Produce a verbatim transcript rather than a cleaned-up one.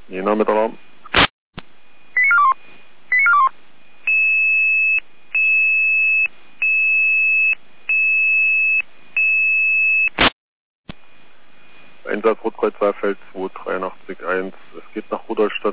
Jena mit Alarm. Einsatz Rotkreuz Saalfeld zwei drei acht eins. Es geht nach Rudolstadt.